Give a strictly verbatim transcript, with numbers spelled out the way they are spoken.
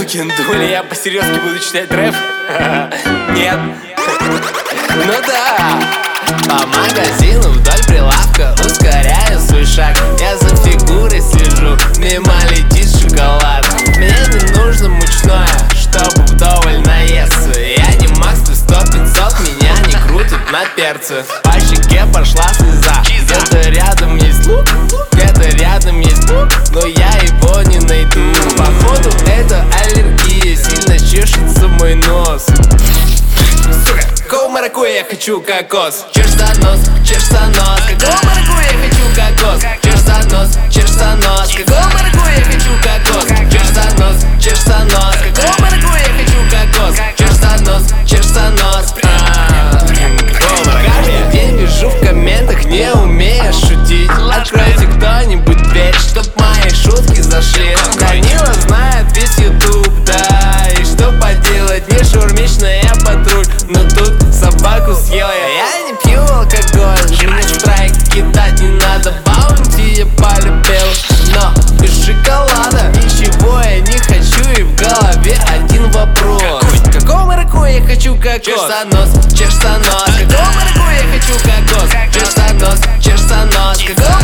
Галкин, думали, я по-серьезки буду читать рэп? Нет. Ну да. По магазину вдоль прилавка ускоряю свой шаг. Я за фигурой слежу, мимо летит шоколад. Мне не нужно мучное, чтобы вдоволь наесться. Я не Макс, ты сто пятьсот, меня не крутят на перце. По щеке пошла слеза, где-то рядом есть лук, где-то рядом есть лук, но я его не найду. Походу это аллергия, сильно чешется мой нос. Сука, какого маракуя я хочу кокос? Чешь за нос, чешь за нос. Какого маракуя я хочу кокос? Чешь за нос, чешь за нос. Какого маракуя я хочу кокос? Чешь за нос, чешь за нос. Какого маракуя я хочу кокос? Чешь за нос, чешь за нос. Каждый день вижу в комментах, не умеешь шутить. Откройте кто-нибудь дверь, чтоб мои шутки зашли. Данила знает весь ютуб, да. И что поделать, не шаурмичная патруль, но тут собаку съел я. Я не пью алкоголь, мне страйк кидать не надо. Баунти я полюбил, но без шоколада ничего я не хочу. И в голове один вопрос: какого маракуя я хочу кокос? Чешь за нос, чешь за нос. Какого маракуя я хочу кокос? Чешь за нос, чешь за нос. Какого